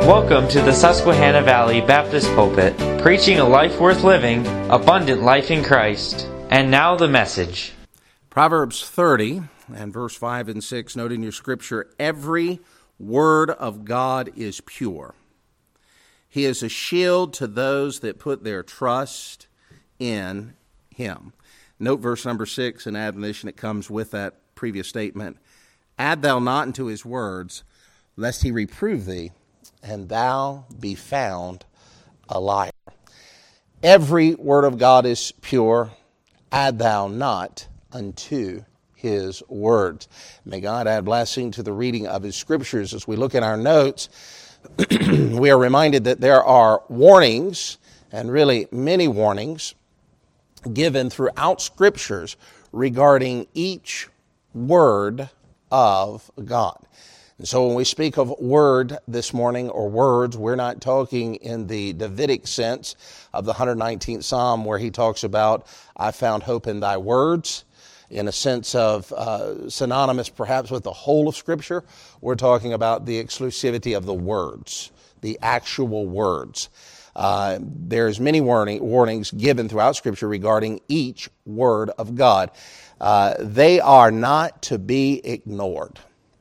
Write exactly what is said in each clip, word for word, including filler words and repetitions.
Welcome to the Susquehanna Valley Baptist Pulpit, preaching a life worth living, abundant life in Christ. And now the message. Proverbs thirty and verse five and six, note in your scripture, every word of God is pure. He is a shield to those that put their trust in him. Note verse number six, an admonition that comes with that previous statement. Add thou not unto his words, lest he reprove thee, and thou be found a liar. Every word of God is pure. Add thou not unto his words. May God add blessing to the reading of his scriptures. As we look at our notes, we are reminded that there are warnings, and really many warnings, given throughout scriptures regarding each word of God. And so when we speak of word this morning, or words, we're not talking in the Davidic sense of the one hundred nineteenth Psalm, where he talks about, I found hope in thy words, in a sense of uh, synonymous perhaps with the whole of Scripture. We're talking about the exclusivity of the words, the actual words. Uh, there's many warning, warnings given throughout Scripture regarding each word of God. Uh, they are not to be ignored.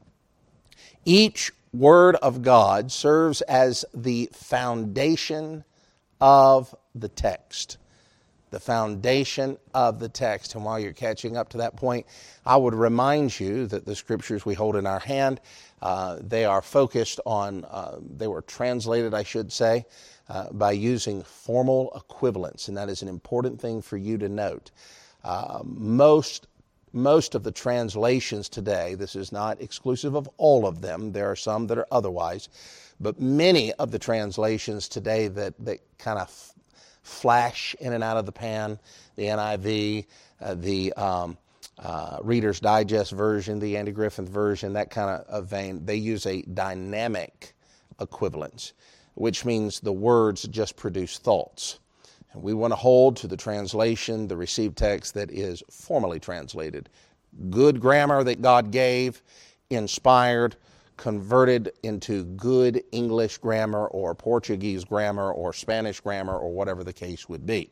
Each word of God serves as the foundation of the text. The foundation of the text. And while you're catching up to that point, I would remind you that the scriptures we hold in our hand, uh, they are focused on, uh, they were translated, I should say, uh, by using formal equivalents. And that is an important thing for you to note. Uh, most Most of the translations today, this is not exclusive of all of them, there are some that are otherwise, but many of the translations today that, that kind of f- flash in and out of the pan, the N I V, uh, the um, uh, Reader's Digest version, the Andy Griffith version, that kind of, of vein, they use a dynamic equivalence, which means the words just produce thoughts. We want to hold to the translation, the received text that is formally translated. Good grammar that God gave, inspired, converted into good English grammar or Portuguese grammar or Spanish grammar or whatever the case would be.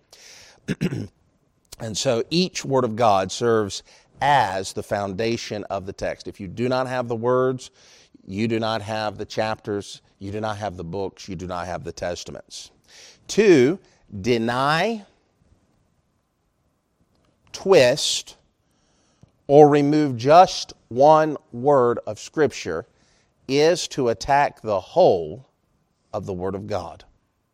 And so each word of God serves as the foundation of the text. If you do not have the words, you do not have the chapters, you do not have the books, you do not have the testaments. Two, deny, twist, or remove just one word of Scripture is to attack the whole of the Word of God.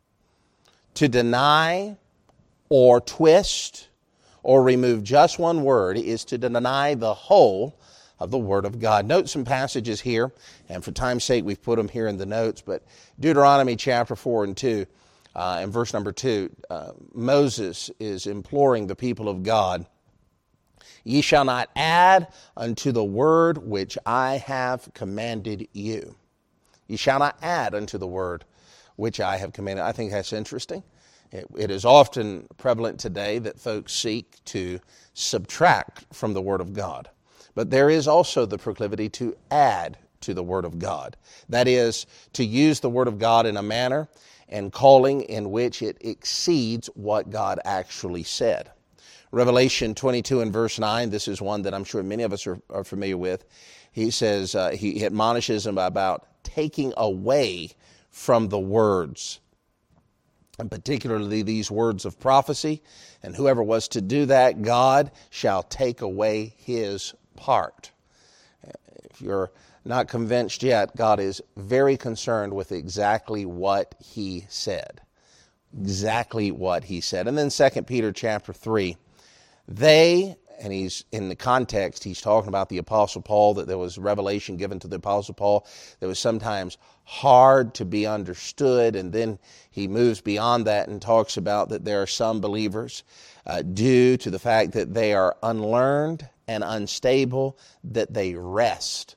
To deny or twist or remove just one word is to deny the whole of the Word of God. Note some passages here, and for time's sake we've put them here in the notes, but Deuteronomy chapter four and two, Uh, in verse number two, uh, Moses is imploring the people of God, ye shall not add unto the word which I have commanded you. Ye shall not add unto the word which I have commanded. I think that's interesting. It, it is often prevalent today that folks seek to subtract from the Word of God. But there is also the proclivity to add to the Word of God. That is, to use the Word of God in a manner and calling in which it exceeds what God actually said. Revelation twenty-two and verse nine, this is one that I'm sure many of us are, are familiar with. He says, uh, he admonishes them about taking away from the words, and particularly these words of prophecy. And whoever was to do that, God shall take away his part. If you're not convinced yet, God is very concerned with exactly what he said. Exactly what he said. And then Second Peter chapter three, they, and he's in the context, he's talking about the Apostle Paul, that there was revelation given to the Apostle Paul that was sometimes hard to be understood, and then he moves beyond that and talks about that there are some believers, uh, due to the fact that they are unlearned and unstable, that they wrest.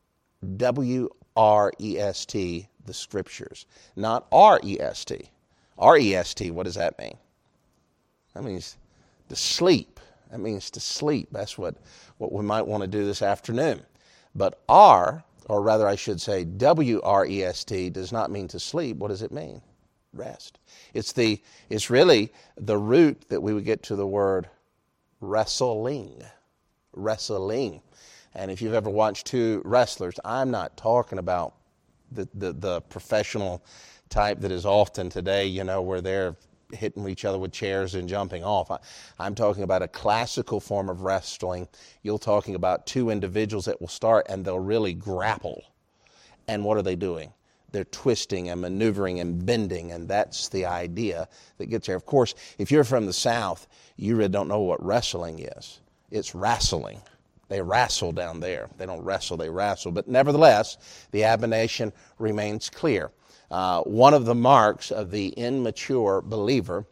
W R E S T, the Scriptures. Not R E S T. R E S T, what does that mean? That means to sleep. That means to sleep. That's what, what we might want to do this afternoon. But R or rather I should say W R E S T, does not mean to sleep. What does it mean? Rest. It's the it's really the root that we would get to the word wrestling. Wrestling. And if you've ever watched two wrestlers, I'm not talking about the, the, the professional type that is often today, you know, where they're hitting each other with chairs and jumping off. I, I'm talking about a classical form of wrestling. You're talking about two individuals that will start and they'll really grapple. And what are they doing? They're twisting and maneuvering and bending, and that's the idea that gets there. Of course, if you're from the South, you really don't know what wrestling is. It's wrestling. They wrestle down there. They don't wrestle, they wrestle. But nevertheless, the admonition remains clear. Uh, one of the marks of the immature believer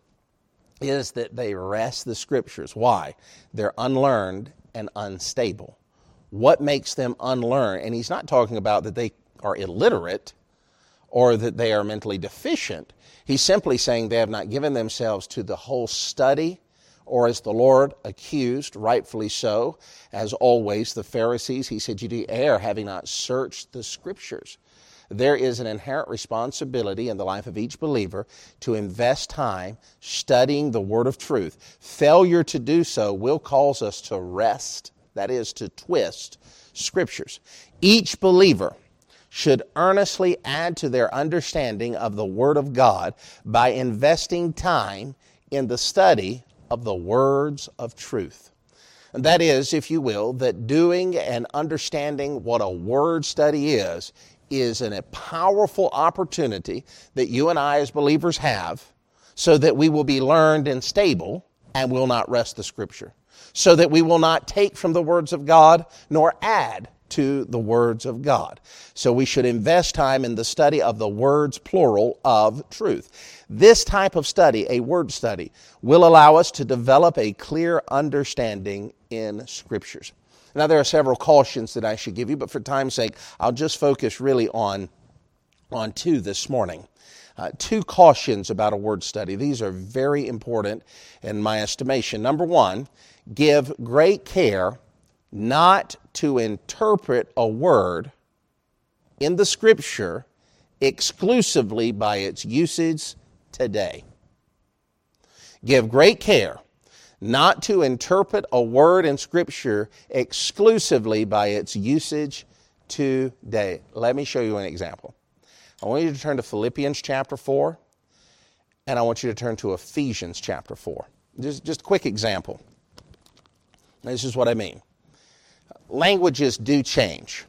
is that they wrest the Scriptures. Why? They're unlearned and unstable. What makes them unlearned? And he's not talking about that they are illiterate or that they are mentally deficient. He's simply saying they have not given themselves to the whole study, or as the Lord accused, rightfully so, as always, the Pharisees. He said, "You do err, having not searched the Scriptures." There is an inherent responsibility in the life of each believer to invest time studying the Word of truth. Failure to do so will cause us to wrest, that is, to twist Scriptures. Each believer should earnestly add to their understanding of the Word of God by investing time in the study of the words of truth. And that is, if you will, that doing and understanding what a word study is, is an, a powerful opportunity that you and I as believers have so that we will be learned and stable and will not wrest the Scripture. So that we will not take from the words of God nor add to the words of God. So we should invest time in the study of the words, plural, of truth. This type of study, a word study, will allow us to develop a clear understanding in Scriptures. Now, there are several cautions that I should give you, but for time's sake, I'll just focus really on, on two this morning. Uh, two cautions about a word study. These are very important in my estimation. Number one, give great care not to interpret a word in the Scripture exclusively by its usage today. Give great care not to interpret a word in Scripture exclusively by its usage today. Let me show you an example. I want you to turn to Philippians chapter four, and I want you to turn to Ephesians chapter four. Just, just a quick example. This is what I mean. Languages do change.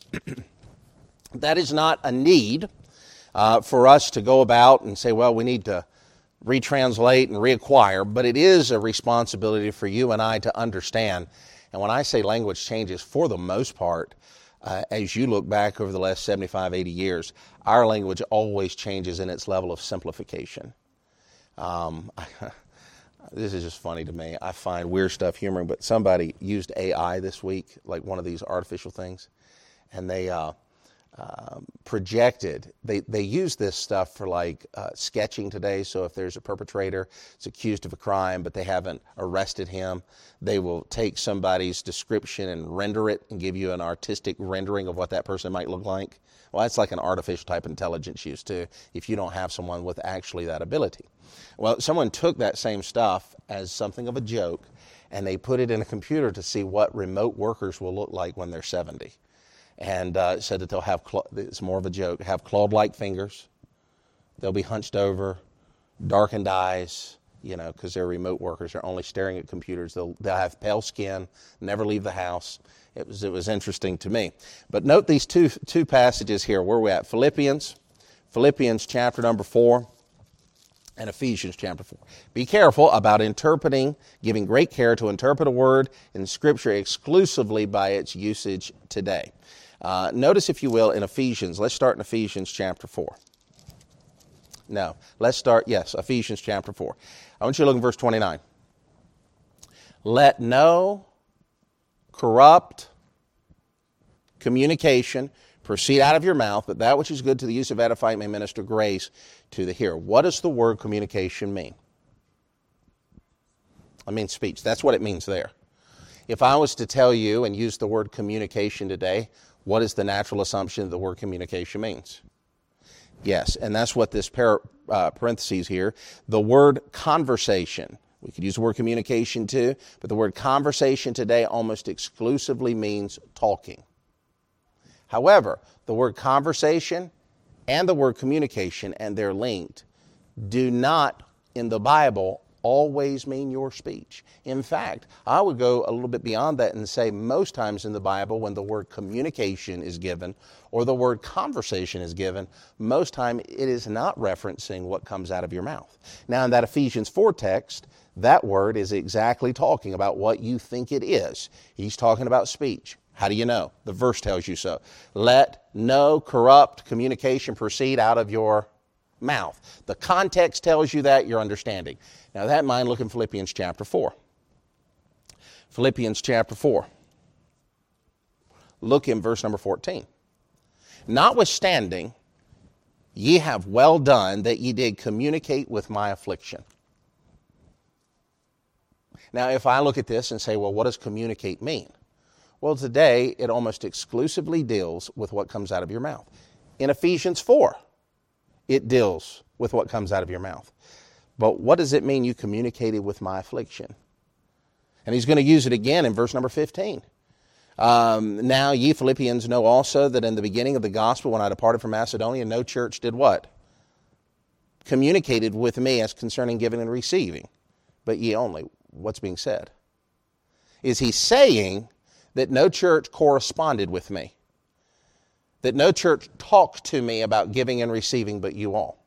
That is not a need uh, for us to go about and say, well, we need to retranslate and reacquire, but it is a responsibility for you and I to understand. And when I say language changes, for the most part, uh, as you look back over the last seventy-five, eighty years, our language always changes in its level of simplification. Um, This is just funny to me. I find weird stuff humoring, but somebody used A I this week, like one of these artificial things, and they uh, uh, projected, they, they use this stuff for like uh, sketching today. So if there's a perpetrator that's accused of a crime, but they haven't arrested him, they will take somebody's description and render it and give you an artistic rendering of what that person might look like. Well, that's like an artificial type of intelligence used too, if you don't have someone with actually that ability. Well, someone took that same stuff as something of a joke, and they put it in a computer to see what remote workers will look like when they're seventy. And uh, said that they'll have, it's more of a joke, have clawed-like fingers. They'll be hunched over, darkened eyes, you know, because they're remote workers. They're only staring at computers. They'll, they'll have pale skin, never leave the house. It was it was interesting to me. But note these two two passages here. Where are we at? Philippians, Philippians chapter number four, and Ephesians chapter four. Be careful about interpreting, giving great care to interpret a word in Scripture exclusively by its usage today. Uh, notice, if you will, in Ephesians. Let's start in Ephesians chapter four. No, let's start, yes, Ephesians chapter four. I want you to look at verse twenty-nine. Let no corrupt communication proceed out of your mouth, but that which is good to the use of edifying may minister grace to the hearer. What does the word communication mean? I mean speech. That's what it means there. If I was to tell you and use the word communication today, What is the natural assumption that the word communication means? Yes, and that's what this par- uh, parentheses here, the word conversation. We could use the word communication too, but the word conversation today almost exclusively means talking. However, the word conversation and the word communication, and they're linked, do not, in the Bible, always mean your speech. In fact, I would go a little bit beyond that and say most times in the Bible when the word communication is given or the word conversation is given, most time it is not referencing what comes out of your mouth. Now in that Ephesians four text, that word is exactly talking about what you think it is. He's talking about speech. How do you know? The verse tells you so. Let no corrupt communication proceed out of your mouth. The context tells you that, your understanding. Now that in mind, look in Philippians chapter four. Philippians chapter four. Look in verse number fourteen. Notwithstanding, ye have well done that ye did communicate with my affliction. Now if I look at this and say, well, what does communicate mean? Well, today it almost exclusively deals with what comes out of your mouth. In Ephesians four, it deals with what comes out of your mouth. But what does it mean you communicated with my affliction? And he's going to use it again in verse number fifteen. Um, now ye Philippians know also that in the beginning of the gospel, when I departed from Macedonia, no church did what? Communicated with me as concerning giving and receiving. But ye only. What's being said? Is he saying that no church corresponded with me? That no church talked to me about giving and receiving but you all?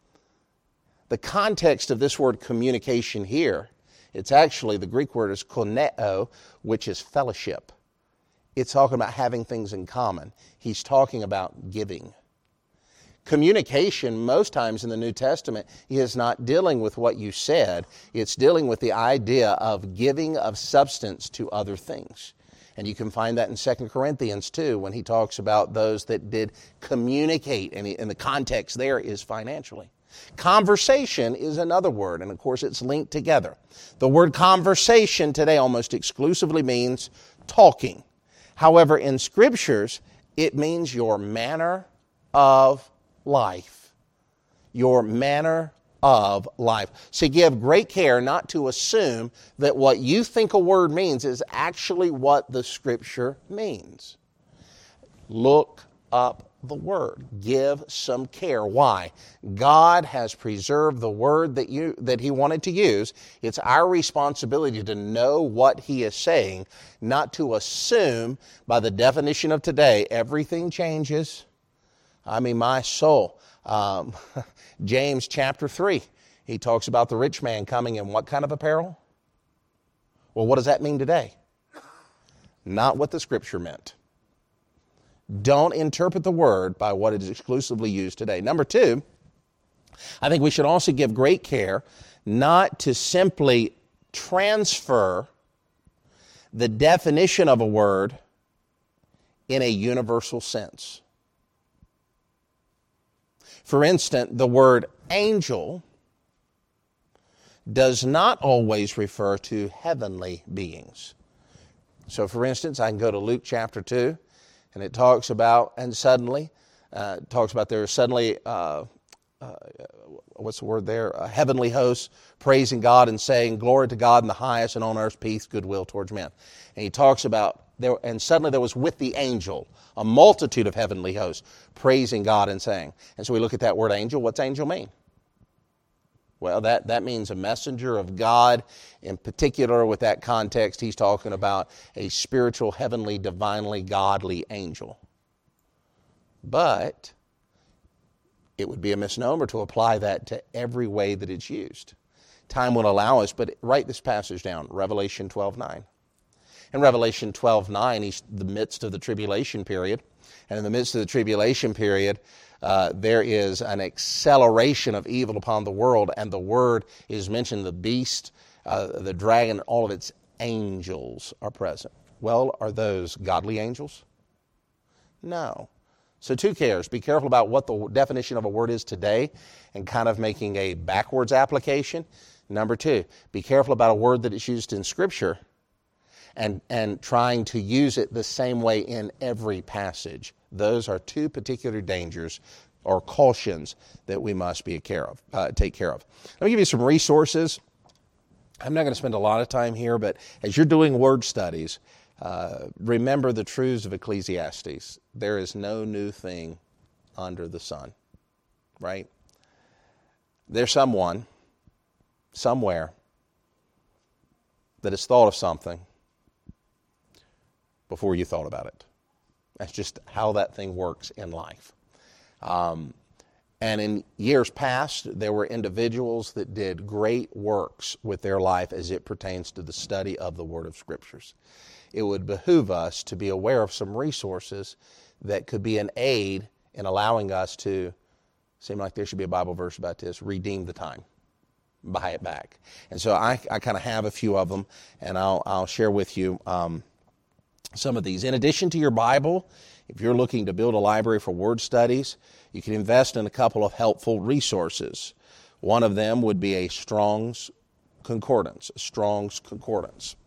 The context of this word communication here, it's actually, the Greek word is koineo, which is fellowship. It's talking about having things in common. He's talking about giving. Communication, most times in the New Testament, is not dealing with what you said. It's dealing with the idea of giving of substance to other things. And you can find that in Second Corinthians too, when he talks about those that did communicate, and, he, and the context there is financially. Conversation is another word, and of course it's linked together. The word conversation today almost exclusively means talking. However, in Scriptures, it means your manner of life. Your manner of life. So give great care not to assume that what you think a word means is actually what the Scripture means. Look up the word. Give some care. Why? God has preserved the word that you that He wanted to use. It's our responsibility to know what He is saying, not to assume by the definition of today, everything changes. I mean, my soul. Um, James chapter three, he talks about the rich man coming in what kind of apparel? Well, what does that mean today? Not what the Scripture meant. Don't interpret the word by what it is exclusively used today. Number two, I think we should also give great care not to simply transfer the definition of a word in a universal sense. For instance, the word angel does not always refer to heavenly beings. So for instance, I can go to Luke chapter two, and it talks about, and suddenly, uh, it talks about there suddenly, uh, uh, what's the word there? Uh, heavenly hosts praising God and saying, glory to God in the highest, and on earth peace, goodwill towards men. And he talks about, there, and suddenly there was with the angel a multitude of heavenly hosts praising God and saying. And so we look at that word angel. What's angel mean? Well, that, that means a messenger of God. In particular, with that context, he's talking about a spiritual, heavenly, divinely, godly angel. But it would be a misnomer to apply that to every way that it's used. Time will allow us, but write this passage down, Revelation twelve nine. In Revelation twelve nine, he's in the midst of the tribulation period. And in the midst of the tribulation period, uh, there is an acceleration of evil upon the world. And the word is mentioned, the beast, uh, the dragon, all of its angels are present. Well, are those godly angels? No. So two cares. Be careful about what the definition of a word is today and kind of making a backwards application. Number two, be careful about a word that is used in Scripture and, and trying to use it the same way in every passage. Those are two particular dangers or cautions that we must be care of, uh, take care of. Let me give you some resources. I'm not going to spend a lot of time here, but as you're doing word studies, uh, remember the truths of Ecclesiastes. There is no new thing under the sun, right? There's someone, somewhere, that has thought of something before you thought about it. That's just how that thing works in life. Um, and in years past, there were individuals that did great works with their life as it pertains to the study of the Word of Scriptures. It would behoove us to be aware of some resources that could be an aid in allowing us to, seem like there should be a Bible verse about this, redeem the time, buy it back. And so I, I kind of have a few of them, and I'll, I'll share with you um, some of these. In addition to your Bible, if you're looking to build a library for word studies, you can invest in a couple of helpful resources. One of them would be a Strong's Concordance, a Strong's Concordance.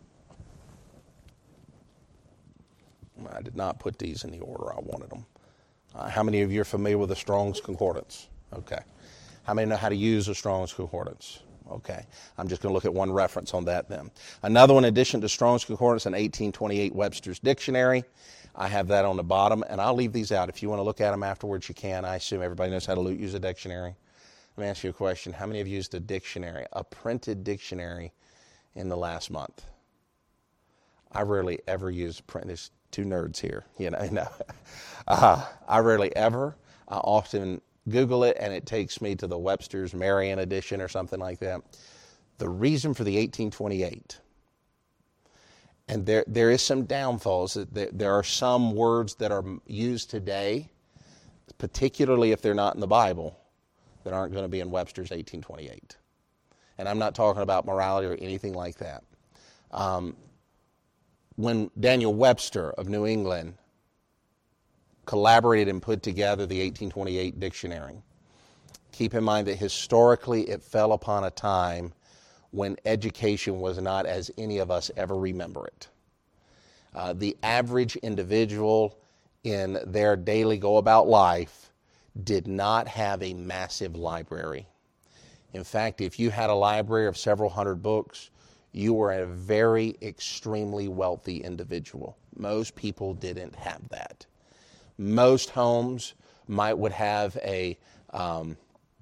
I did not put these in the order I wanted them. Uh, how many of you are familiar with a Strong's Concordance? Okay. How many know how to use a Strong's Concordance? Okay. I'm just going to look at one reference on that then. Another one, in addition to Strong's Concordance, an eighteen twenty-eight Webster's Dictionary. I have that on the bottom, and I'll leave these out. If you want to look at them afterwards, you can. I assume everybody knows how to use a dictionary. Let me ask you a question. How many have used a dictionary, a printed dictionary, in the last month? I rarely ever use print. There's two nerds here, you know. No. Uh, I rarely ever. I often Google it, and it takes me to the Webster's Marion edition or something like that. The reason for the eighteen twenty-eight, and there there is some downfalls. There, there are some words that are used today, particularly if they're not in the Bible, that aren't going to be in Webster's eighteen twenty-eight. And I'm not talking about morality or anything like that. Um, when Daniel Webster of New England collaborated and put together the eighteen twenty-eight dictionary, keep in mind that historically it fell upon a time when education was not as any of us ever remember it. Uh, the average individual in their daily go-about life did not have a massive library. In fact, if you had a library of several hundred books, you were a very extremely wealthy individual. Most people didn't have that. Most homes might would have a um,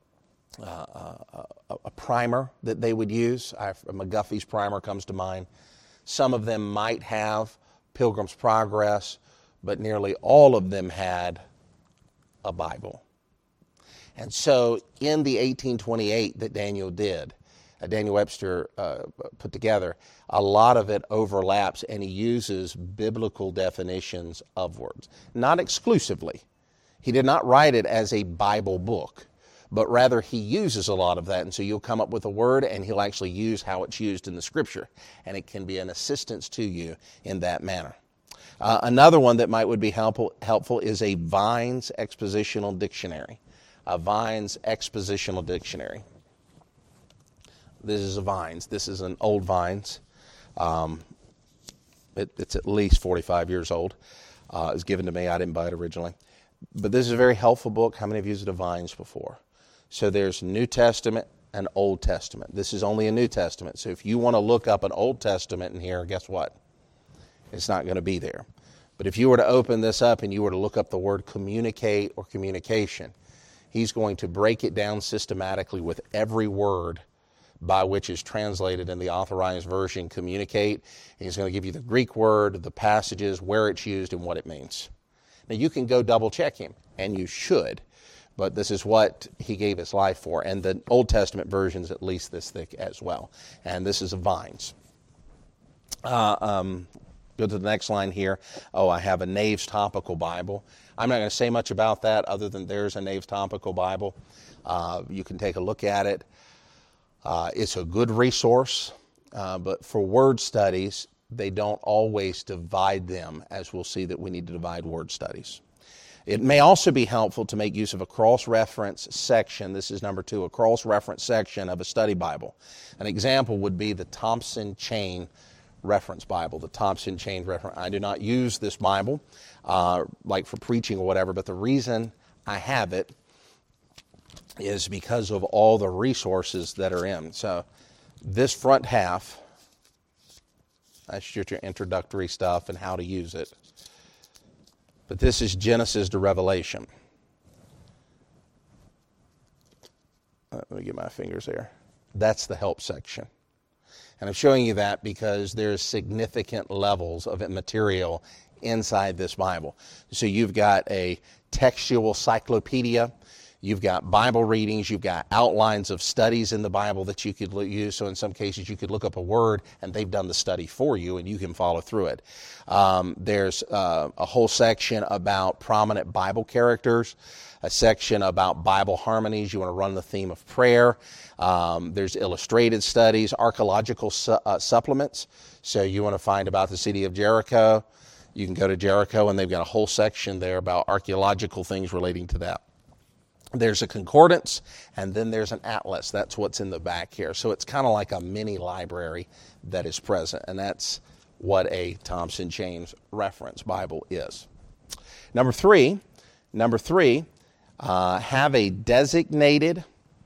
uh, a, a primer that they would use. I, McGuffey's primer comes to mind. Some of them might have Pilgrim's Progress, but nearly all of them had a Bible. And so in the eighteen twenty-eight that Daniel did, uh, Daniel Webster uh, put together, a lot of it overlaps, and he uses biblical definitions of words. Not exclusively. He did not write it as a Bible book, but rather he uses a lot of that. And so you'll come up with a word, and he'll actually use how it's used in the Scripture, and it can be an assistance to you in that manner. Uh, another one that might would be helpful, helpful is a Vine's Expositional Dictionary. A Vine's Expositional Dictionary. This is a Vine's. This is an old Vine's. Um, it, it's at least forty-five years old. Uh, it was given to me. I didn't buy it originally. But this is a very helpful book. How many of you have used a Vine's before? So there's New Testament and Old Testament. This is only a New Testament. So if you want to look up an Old Testament in here, guess what? It's not going to be there. But if you were to open this up and you were to look up the word communicate or communication, he's going to break it down systematically with every word by which is translated in the Authorized Version, communicate. And he's going to give you the Greek word, the passages, where it's used, and what it means. Now, you can go double check him, and you should, but this is what he gave his life for. And the Old Testament version is at least this thick as well. And this is a Vine's. Uh, um, go to the next line here. Oh, I have a Nave's Topical Bible. I'm not going to say much about that other than there's a Nave's Topical Bible. Uh, you can take a look at it. Uh, it's a good resource, uh, but for word studies, they don't always divide them, as we'll see that we need to divide word studies. It may also be helpful to make use of a cross-reference section. This is number two, a cross-reference section of a study Bible. An example would be the Thompson Chain Reference Bible, the Thompson Chain Reference. I do not use this Bible uh, like for preaching or whatever, but the reason I have it is because of all the resources that are in. So this front half, that's just your introductory stuff and how to use it. But this is Genesis to Revelation. Uh, let me get my fingers there. That's the help section. And I'm showing you that because there's significant levels of material inside this Bible. So you've got a textual cyclopedia. You've got Bible readings, you've got outlines of studies in the Bible that you could use. So in some cases you could look up a word and they've done the study for you and you can follow through it. Um, there's uh, a whole section about prominent Bible characters, a section about Bible harmonies. You want to run the theme of prayer. Um, there's illustrated studies, archaeological su- uh, supplements. So you want to find about the city of Jericho. You can go to Jericho and they've got a whole section there about archaeological things relating to that. There's a concordance, and then there's an atlas. That's what's in the back here. So it's kind of like a mini library that is present, and that's what a Thompson Chain Reference Bible is. Number three, number three, uh, have a designated,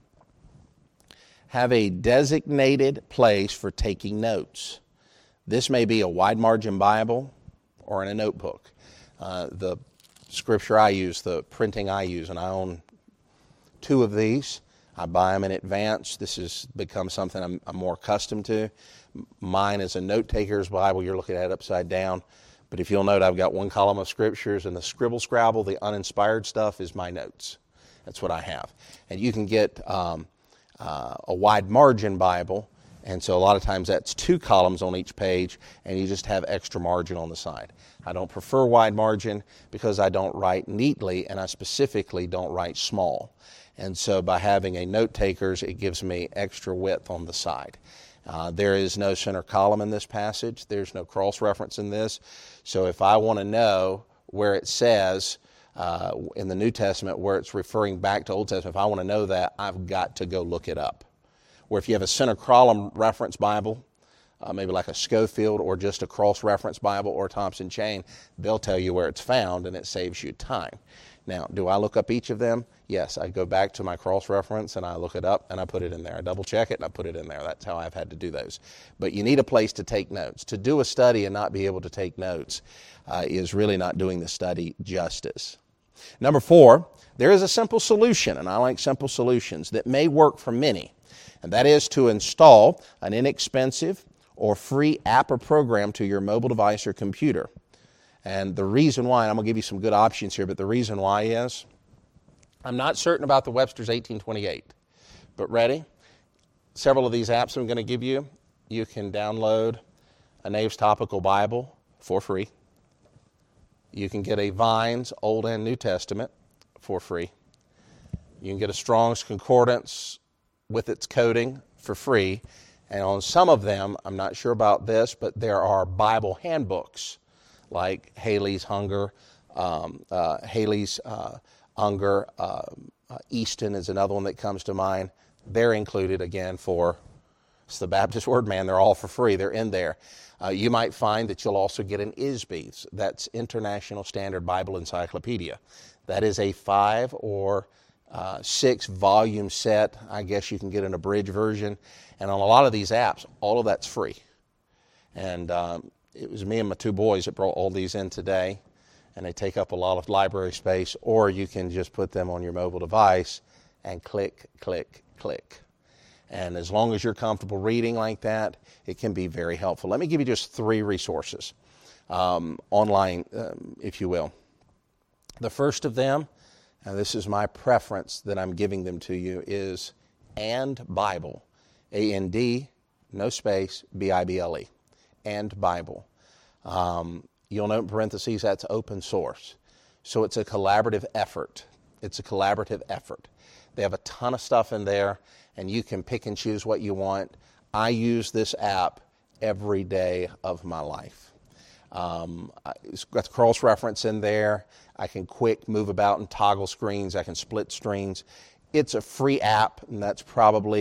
have a designated place for taking notes. This may be a wide margin Bible or in a notebook. Uh, the scripture I use, the printing I use, and I own two of these. I buy them in advance. This has become something I'm, I'm more accustomed to. Mine is a note-taker's Bible. You're looking at it upside down. But if you'll note, I've got one column of scriptures, and the scribble-scrabble, the uninspired stuff, is my notes. That's what I have. And you can get um, uh, a wide margin Bible, and so a lot of times that's two columns on each page, and you just have extra margin on the side. I don't prefer wide margin because I don't write neatly, and I specifically don't write small. And so by having a note taker's, it gives me extra width on the side. Uh, there is no center column in this passage. There's no cross reference in this. So if I want to know where it says uh, in the New Testament where it's referring back to Old Testament, if I want to know that, I've got to go look it up. Where if you have a center column reference Bible, uh, maybe like a Schofield or just a cross reference Bible or Thompson Chain, they'll tell you where it's found and it saves you time. Now, do I look up each of them? Yes, I go back to my cross-reference and I look it up and I put it in there. I double-check it and I put it in there. That's how I've had to do those. But you need a place to take notes. To do a study and not be able to take notes uh, is really not doing the study justice. Number four, there is a simple solution, and I like simple solutions, that may work for many, and that is to install an inexpensive or free app or program to your mobile device or computer. And the reason why, and I'm going to give you some good options here, but the reason why is, I'm not certain about the Webster's eighteen twenty-eight, but ready? Several of these apps I'm going to give you, you can download a Nave's Topical Bible for free. You can get a Vines Old and New Testament for free. You can get a Strong's Concordance with its coding for free. And on some of them, I'm not sure about this, but there are Bible handbooks like Haley's Hunger, um, uh, Haley's uh, Unger, uh, uh, Easton is another one that comes to mind. They're included again for, it's the Baptist Word Man, they're all for free, they're in there. Uh, you might find that you'll also get an I S B, that's International Standard Bible Encyclopedia. That is a five or uh, six volume set. I guess you can get an abridged version. And on a lot of these apps, all of that's free. And um, it was me and my two boys that brought all these in today, and they take up a lot of library space, or you can just put them on your mobile device and click, click, click. And as long as you're comfortable reading like that, it can be very helpful. Let me give you just three resources, um, online, um, if you will. The first of them, and this is my preference that I'm giving them to you, is And Bible, A N D, no space, B I B L E. And Bible. Um, you'll note in parentheses that's open source. So it's a collaborative effort. It's a collaborative effort. They have a ton of stuff in there, and you can pick and choose what you want. I use this app every day of my life. Um, it's got the cross-reference in there. I can quick move about and toggle screens. I can split screens. It's a free app, and that's probably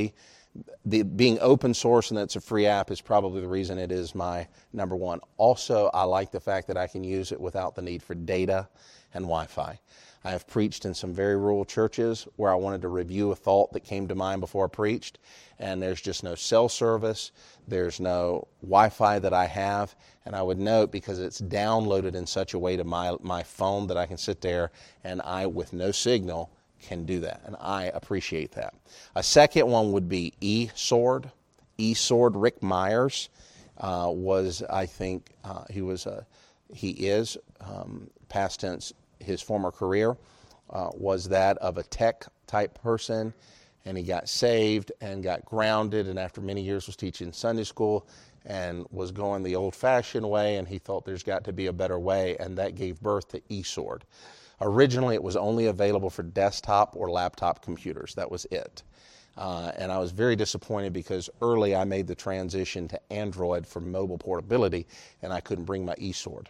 the being open source and that's a free app is probably the reason it is my number one. Also, I like the fact that I can use it without the need for data and Wi-Fi. I have preached in some very rural churches where I wanted to review a thought that came to mind before I preached, and there's just no cell service, there's no Wi-Fi that I have, and I would note because it's downloaded in such a way to my, my phone that I can sit there and I, with no signal, can do that, and I appreciate that. A second one would be eSword. eSword, Rick Myers uh, was, I think, uh, he was, a, he is, um, past tense, his former career uh, was that of a tech type person, and he got saved and got grounded, and after many years was teaching Sunday school and was going the old-fashioned way, and he thought there's got to be a better way, and that gave birth to eSword. Originally, it was only available for desktop or laptop computers. That was it. Uh, and I was very disappointed because early I made the transition to Android for mobile portability, and I couldn't bring my eSword.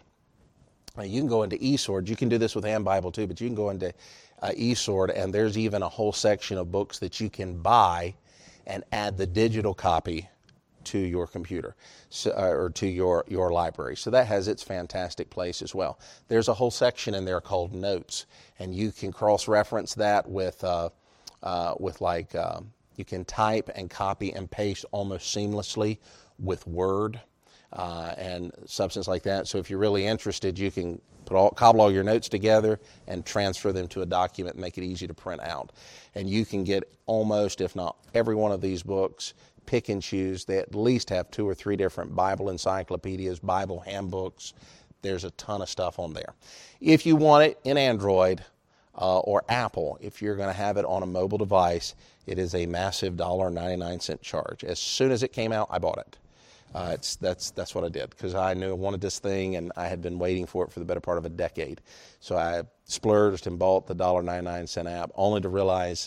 Uh, you can go into eSword. You can do this with AmBible too, but you can go into uh, eSword, and there's even a whole section of books that you can buy and add the digital copy to your computer so, uh, or to your, your library. So that has its fantastic place as well. There's a whole section in there called Notes, and you can cross-reference that with, uh, uh, with like, uh, you can type and copy and paste almost seamlessly with Word. Uh, and substance like that. So if you're really interested, you can put all, cobble all your notes together and transfer them to a document and make it easy to print out. And you can get almost, if not every one of these books, pick and choose. They at least have two or three different Bible encyclopedias, Bible handbooks. There's a ton of stuff on there. If you want it in Android uh, or Apple, if you're going to have it on a mobile device, it is a massive one dollar and ninety-nine cents charge. As soon as it came out, I bought it. Uh, it's, that's that's what I did because I knew I wanted this thing and I had been waiting for it for the better part of a decade. So I splurged and bought the one dollar and ninety-nine cents app only to realize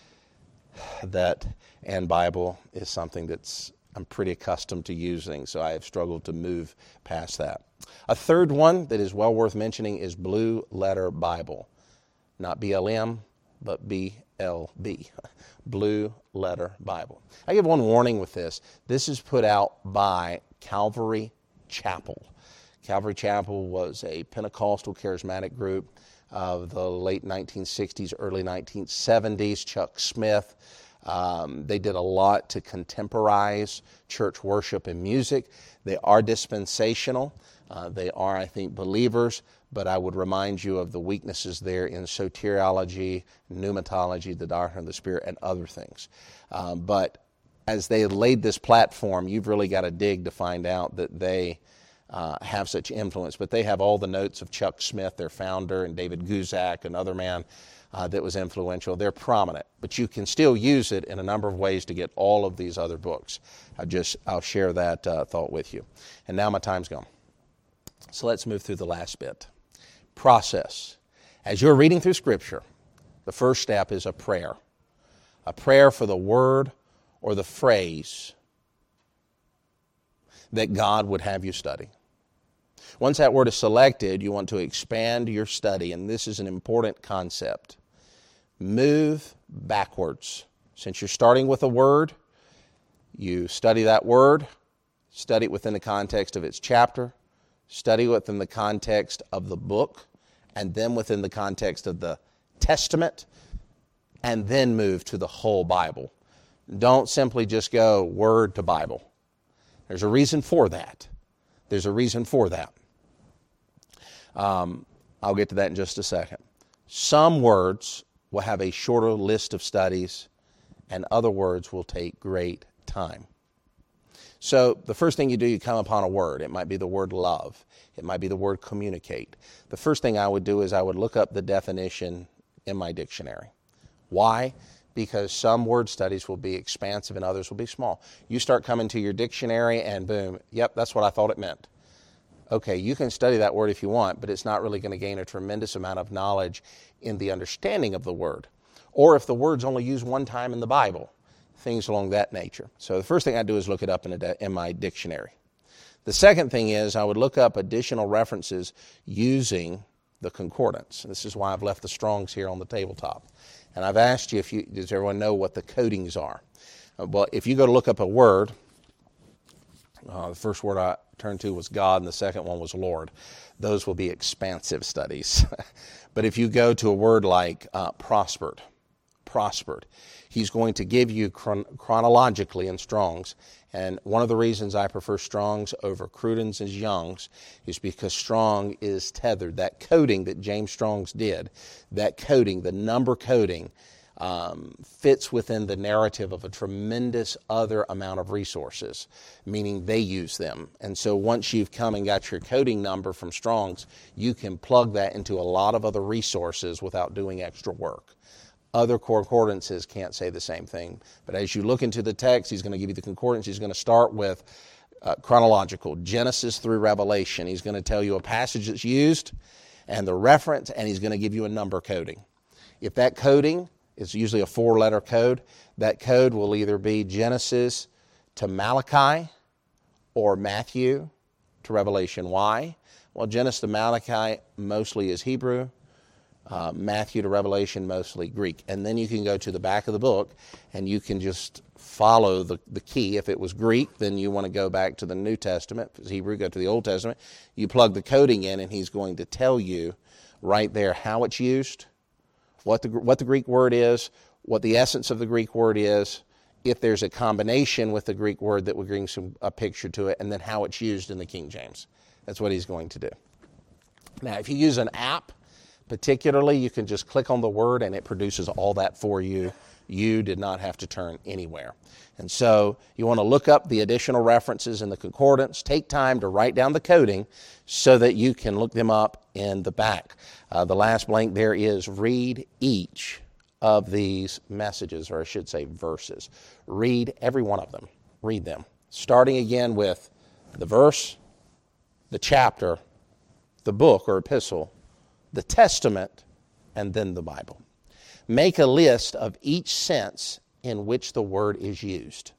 that AmBible is something that's I'm pretty accustomed to using, so I have struggled to move past that. A third one that is well worth mentioning is Blue Letter Bible. Not B L M, but B L B. Blue Letter Bible. I give one warning with this. This is put out by Calvary Chapel. Calvary Chapel was a Pentecostal charismatic group of the late nineteen sixties, early nineteen seventies. Chuck Smith. Um, they did a lot to contemporize church worship and music. They are dispensational. Uh, they are, I think, believers, but I would remind you of the weaknesses there in soteriology, pneumatology, the doctrine of the Spirit, and other things. Um, but as they laid this platform, you've really got to dig to find out that they uh, have such influence. But they have all the notes of Chuck Smith, their founder, and David Guzak, another man uh, that was influential. They're prominent, but you can still use it in a number of ways to get all of these other books. I just, I'll share that uh, thought with you. And now my time's gone. So let's move through the last bit. Process. As you're reading through Scripture, the first step is a prayer. A prayer for the word or the phrase that God would have you study. Once that word is selected, you want to expand your study, and this is an important concept. Move backwards. Since you're starting with a word, you study that word, study it within the context of its chapter, study within the context of the book, and then within the context of the Testament, and then move to the whole Bible. Don't simply just go word to Bible. There's a reason for that. There's a reason for that. Um, I'll get to that in just a second. Some words will have a shorter list of studies, and other words will take great time. So the first thing you do, you come upon a word. It might be the word love. It might be the word communicate. The first thing I would do is I would look up the definition in my dictionary. Why? Because some word studies will be expansive and others will be small. You start coming to your dictionary and boom, yep, that's what I thought it meant. Okay, you can study that word if you want, but it's not really going to gain a tremendous amount of knowledge in the understanding of the word. Or if the word's only used one time in the Bible, things along that nature. So the first thing I do is look it up in, a, in my dictionary. The second thing is I would look up additional references using the concordance. This is why I've left the Strongs here on the tabletop. And I've asked you, if you does everyone know what the codings are? Uh, well, if you go to look up a word, uh, the first word I turned to was God, and the second one was Lord. Those will be expansive studies. But if you go to a word like uh, prospered, prospered, he's going to give you chron- chronologically in Strong's. And one of the reasons I prefer Strong's over Cruden's and Young's is because Strong is tethered. That coding that James Strong's did, that coding, the number coding, um, fits within the narrative of a tremendous other amount of resources, meaning they use them. And so once you've come and got your coding number from Strong's, you can plug that into a lot of other resources without doing extra work. Other concordances can't say the same thing. But as you look into the text, he's going to give you the concordance. He's going to start with uh, chronological, Genesis through Revelation. He's going to tell you a passage that's used and the reference, and he's going to give you a number coding. If that coding is usually a four-letter code, that code will either be Genesis to Malachi or Matthew to Revelation. Why? Well, Genesis to Malachi mostly is Hebrew. Uh, Matthew to Revelation, mostly Greek. And then you can go to the back of the book and you can just follow the, the key. If it was Greek, then you want to go back to the New Testament. If it's Hebrew, go to the Old Testament. You plug the coding in and he's going to tell you right there how it's used, what the, what the Greek word is, what the essence of the Greek word is, if there's a combination with the Greek word that would bring some, a picture to it, and then how it's used in the King James. That's what he's going to do. Now, if you use an app, particularly, you can just click on the word and it produces all that for you. You did not have to turn anywhere. And so you want to look up the additional references in the concordance. Take time to write down the coding so that you can look them up in the back. Uh, the last blank there is read each of these messages, or I should say verses. Read every one of them. Read them. Starting again with the verse, the chapter, the book or epistle, the Testament, and then the Bible. Make a list of each sense in which the word is used.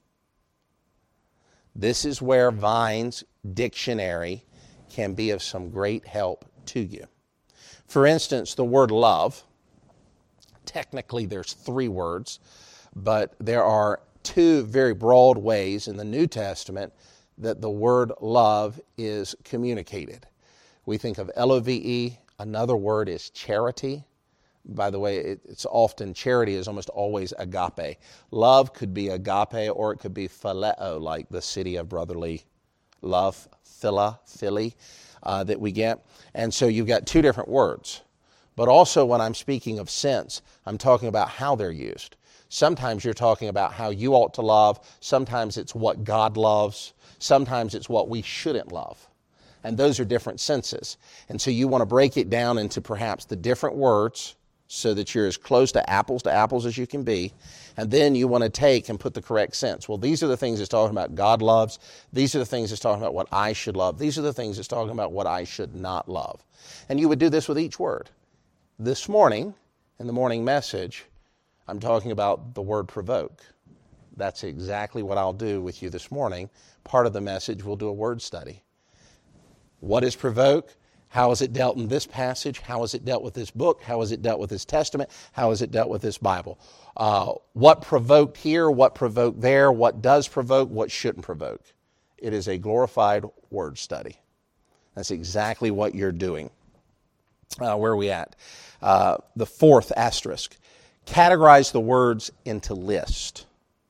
This is where Vine's dictionary can be of some great help to you. For instance, the word love, technically there's three words, but there are two very broad ways in the New Testament that the word love is communicated. We think of L O V E. Another word is charity. By the way, it, it's often, charity is almost always agape. Love could be agape or it could be phileo, like the city of brotherly love, phila, philly, uh, that we get. And so you've got two different words. But also when I'm speaking of sense, I'm talking about how they're used. Sometimes you're talking about how you ought to love. Sometimes it's what God loves. Sometimes it's what we shouldn't love. And those are different senses. And so you want to break it down into perhaps the different words so that you're as close to apples to apples as you can be. And then you want to take and put the correct sense. Well, these are the things it's talking about God loves. These are the things it's talking about what I should love. These are the things it's talking about what I should not love. And you would do this with each word. This morning, in the morning message, I'm talking about the word provoke. That's exactly what I'll do with you this morning. Part of the message, we'll do a word study. What is provoke? How is it dealt in this passage? How is it dealt with this book? How is it dealt with this testament? How is it dealt with this Bible? Uh, what provoked here? What provoked there? What does provoke? What shouldn't provoke? It is a glorified word study. That's exactly what you're doing. Uh, where are we at? Uh, the fourth asterisk. Categorize the words into list.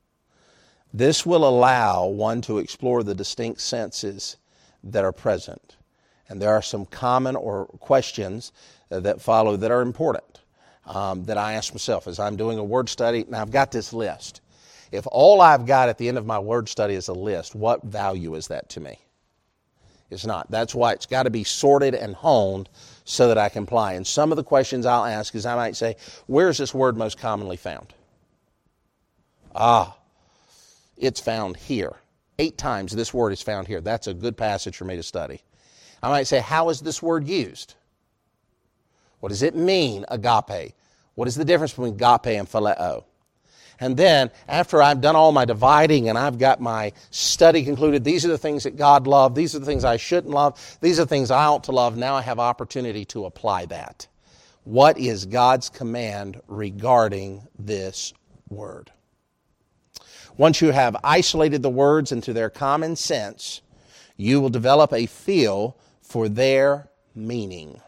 This will allow one to explore the distinct senses that are present. And there are some common or questions that follow that are important um, that I ask myself as I'm doing a word study. Now, I've got this list. If all I've got at the end of my word study is a list, what value is that to me? It's not. That's why it's got to be sorted and honed so that I can apply. And some of the questions I'll ask is I might say, where is this word most commonly found? Ah, it's found here. Eight times this word is found here. That's a good passage for me to study. I might say, how is this word used? What does it mean, agape? What is the difference between agape and phileo? And then, after I've done all my dividing and I've got my study concluded, these are the things that God loved, these are the things I shouldn't love, these are the things I ought to love, now I have opportunity to apply that. What is God's command regarding this word? Once you have isolated the words into their common sense, you will develop a feel for their meaning.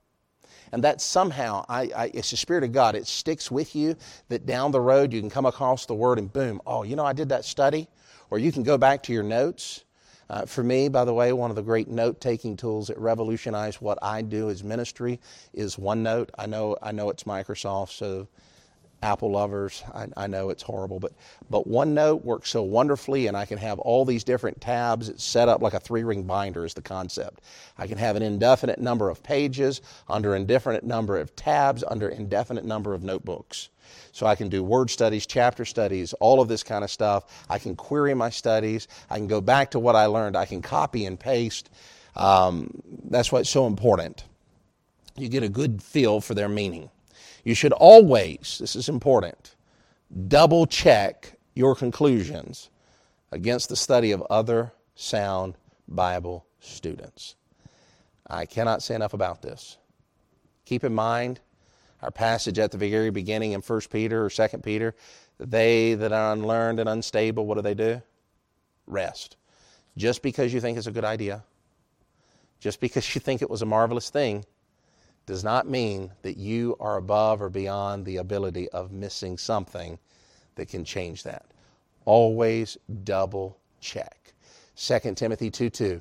And that somehow, I, I, it's the Spirit of God, it sticks with you, that down the road you can come across the word and boom, oh, you know, I did that study. Or you can go back to your notes. Uh, for me, by the way, one of the great note-taking tools that revolutionized what I do as ministry is OneNote. I know I know it's Microsoft, so Apple lovers, I, I know it's horrible, but but OneNote works so wonderfully, and I can have all these different tabs. It's set up like a three-ring binder is the concept. I can have an indefinite number of pages under indefinite number of tabs under indefinite number of notebooks. So I can do word studies, chapter studies, all of this kind of stuff. I can query my studies. I can go back to what I learned. I can copy and paste. Um, that's why it's so important. You get a good feel for their meaning. You should always, this is important, double check your conclusions against the study of other sound Bible students. I cannot say enough about this. Keep in mind our passage at the very beginning in First Peter or Second Peter, they that are unlearned and unstable, what do they do? Rest. Just because you think it's a good idea, just because you think it was a marvelous thing, does not mean that you are above or beyond the ability of missing something that can change that. Always double check. Second Timothy two two.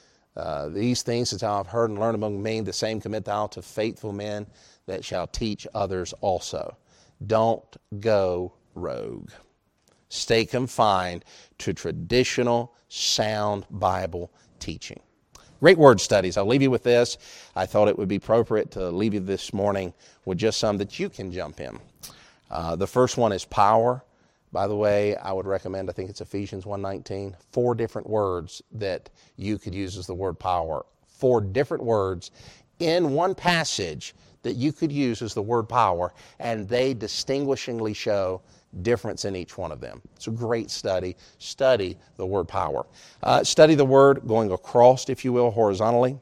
Uh, these things that thou hast heard and learned among men, the same commit thou to faithful men that shall teach others also. Don't go rogue. Stay confined to traditional, sound Bible teaching. Great word studies. I'll leave you with this. I thought it would be appropriate to leave you this morning with just some that you can jump in. Uh, the first one is power. By the way, I would recommend, I think it's Ephesians one nineteen, four different words that you could use as the word power. Four different words in one passage that you could use as the word power, and they distinguishingly show difference in each one of them. It's a great study. Study the word power. Uh, study the word going across, if you will, horizontally.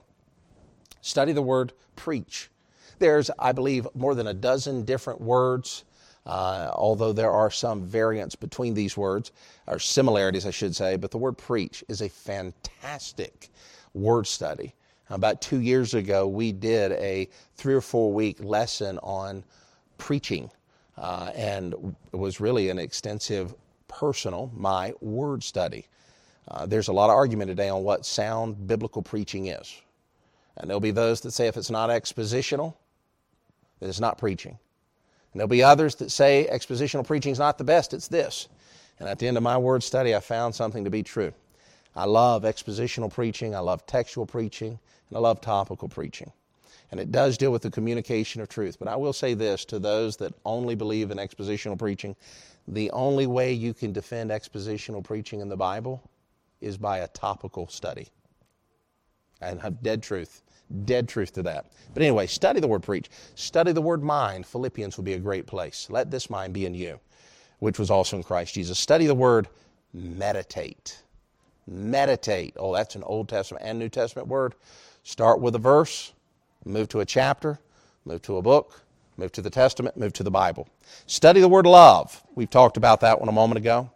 Study the word preach. There's, I believe, more than a dozen different words, uh, although there are some variants between these words, or similarities, I should say, but the word preach is a fantastic word study. About two years ago, we did a three or four week lesson on preaching. Uh, and it was really an extensive personal, my word study. Uh, there's a lot of argument today on what sound biblical preaching is. And there'll be those that say if it's not expositional, that it's not preaching. And there'll be others that say expositional preaching is not the best, it's this. And at the end of my word study, I found something to be true. I love expositional preaching, I love textual preaching, and I love topical preaching. And it does deal with the communication of truth. But I will say this to those that only believe in expositional preaching. The only way you can defend expositional preaching in the Bible is by a topical study. And have dead truth. Dead truth to that. But anyway, study the word preach. Study the word mind. Philippians will be a great place. Let this mind be in you, which was also in Christ Jesus. Study the word meditate. Meditate. Oh, that's an Old Testament and New Testament word. Start with a verse. Move to a chapter, move to a book, move to the Testament, move to the Bible. Study the word love. We've talked about that one a moment ago.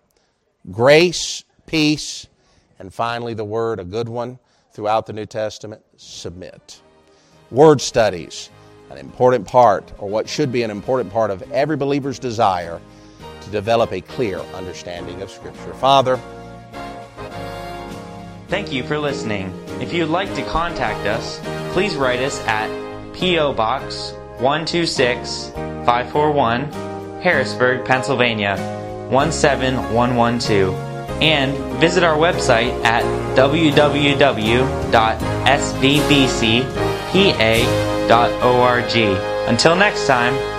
Grace, peace, and finally the word, a good one, throughout the New Testament, submit. Word studies, an important part, or what should be an important part of every believer's desire to develop a clear understanding of Scripture. Father, thank you for listening. If you'd like to contact us, please write us at P O Box one two six, five four one, Harrisburg, Pennsylvania one seven one one two, and visit our website at w w w dot s v b c p a dot org. Until next time,